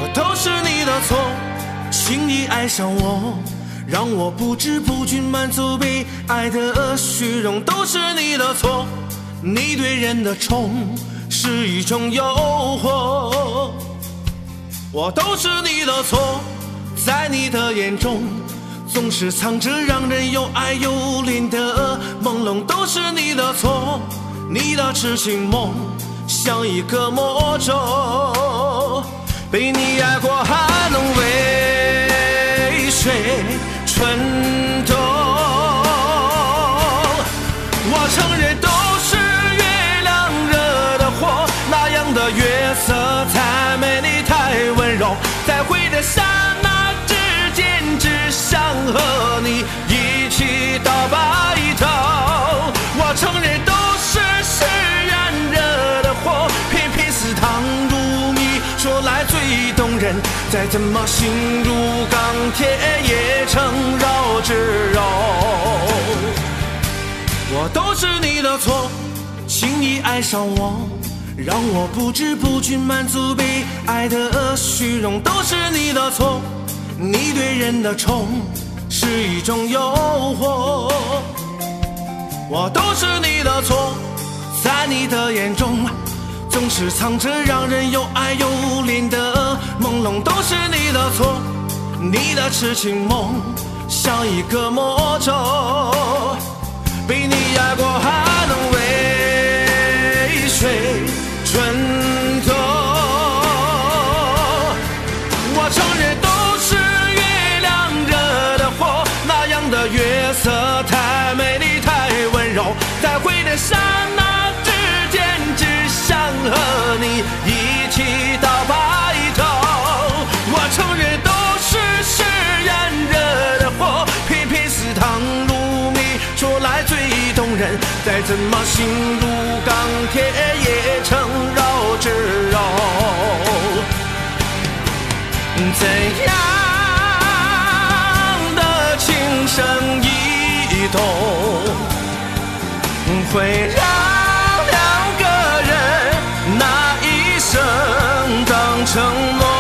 都是你的错，轻易爱上我，让我不知不觉满足被爱的虚荣，都是你的错，你对人的宠是一种诱惑，我都是你的错，在你的眼中总是藏着让人又爱又怜的朦胧，都是你的错，你的痴情梦像一个魔咒，被你爱过还能为谁蠢动？我承认都是月亮惹的祸，那样的月色太美丽太温柔，在回的刹那之间只想和你一起到白头。我承认都是誓言惹的祸，偏偏似糖如蜜，说来最动人，再怎么心如钢铁也成绕指柔。我都是你的错，轻易爱上我，让我不知不觉满足被爱的虚荣，都是你的错，你对人的宠是一种诱惑，我都是你的错，在你的眼中总是藏着让人又爱又怜的朦胧，都是你的错，你的痴情梦像一个魔咒，被你爱过还能为谁蠢动？我承认都是月亮惹的祸，那样的月色太美丽太温柔，在回的刹那之间只想和你一起到白头。我承认都是誓言惹的祸，偏偏似糖如蜜，说来最动人，再怎么心如钢铁也成绕指柔。怎样的情深意动，会让两个人那一生当承诺？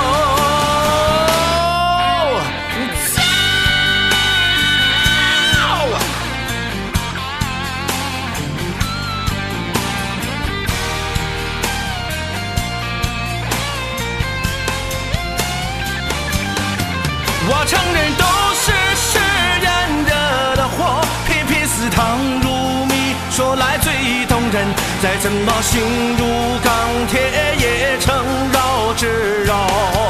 我承认都是誓言惹的祸，偏偏似糖如蜜，说来最动人，再怎么心如钢铁也成绕指柔。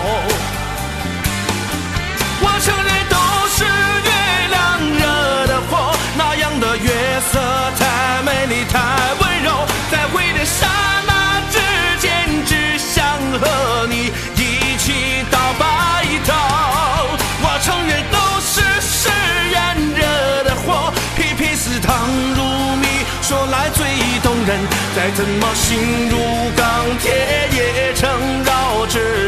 我承认都是月亮惹的祸，那样的月色太美丽太温柔，在回的刹那之间只想和你一起到白头。我承认都是誓言惹的祸，偏偏似糖如蜜，说来最动人，再怎么心如钢铁也成绕指